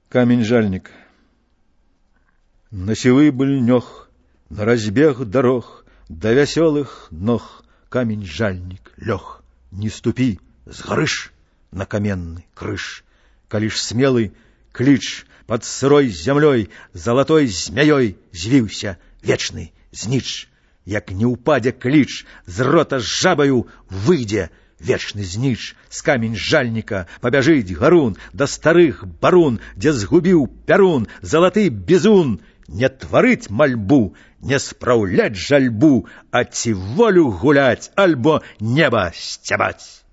Камень-жальник. На сівы быльнёх, на разбег дорог, да вясёлых ног камень-жальник лёг. Не ступи, сгорыш на каменный крыш. Калі ж смелый кліч под сырой зямлёй золотой змяёй звіўся вечный знич. Як не упадзе кліч, з рота з жабаю выйдзе вечны знич. З камень-жальніка пабяжыць гарун да старых барун, дзе згубіў пярун залаты бізун. Не тварыць мальбу, не спраўляць жальбу, а ці волю гуляць, альбо неба сцябаць.